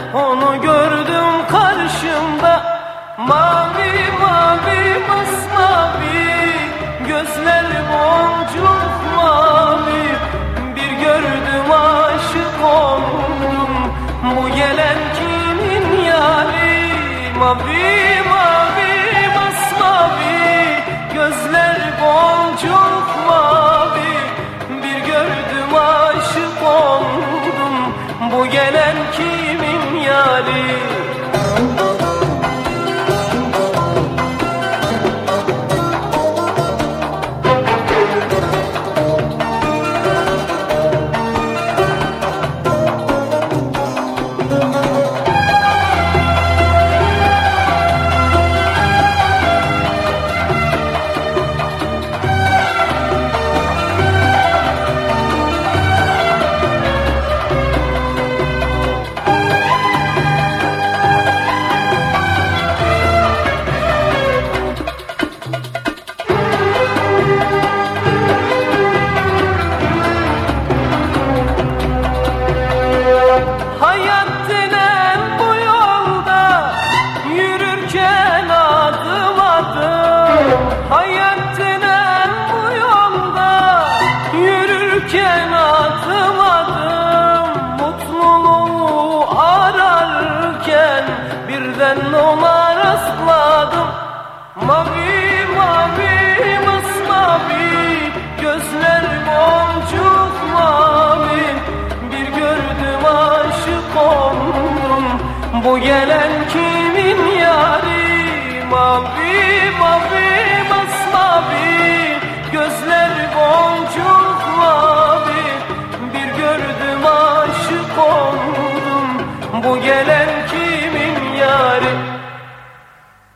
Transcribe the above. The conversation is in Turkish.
onu gördüm karşımda. Mavi mavi masmavi, gözleri boncuk mavi. Bir gördüm aşık oldum, bu gelen kimin yari? Mavi mavi masmavi, gözleri boncuk mavi. Bir gördüm aşık oldum, bu gelen kimin yari? Adım adım mutluluğu ararken birden ona rastladım. Mavi mavi masmavi, gözler boncuk mavi. Bir gördüm aşık oldum, bu gelen kimin yari? Mavi mavi masmavi,